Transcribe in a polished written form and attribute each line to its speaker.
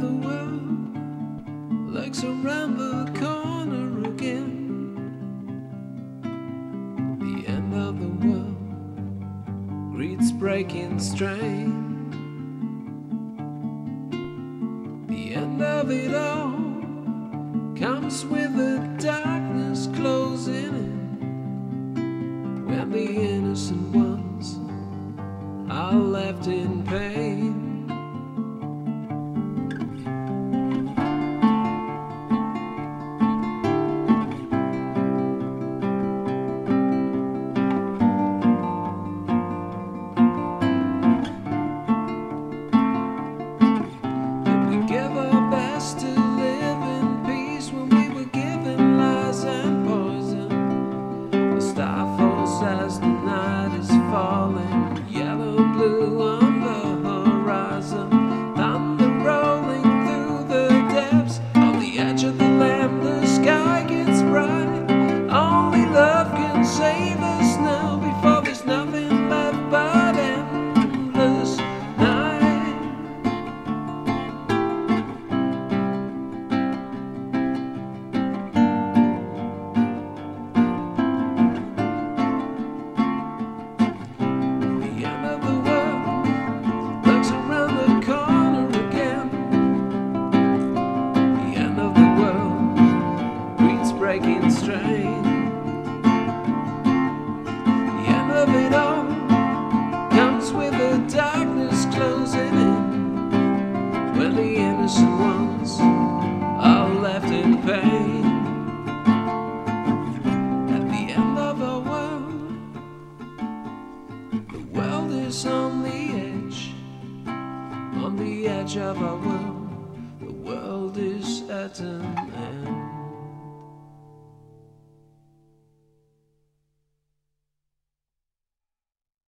Speaker 1: the world looks around the corner again. The end of the world greets breaking strain. The end of it all comes with the darkness closing in, when the innocent ones are left in pain. As the night is falling, yellow blue on the horizon, thunder rolling through the depths. On the edge of the land, the sky gets bright. Only love can save us now, before there's nothing left but endless night. Breaking strain. The end of it all comes with the darkness closing in, when the innocent ones are left in pain. At the end of our world, the world is on the edge of our world. The world is at an end.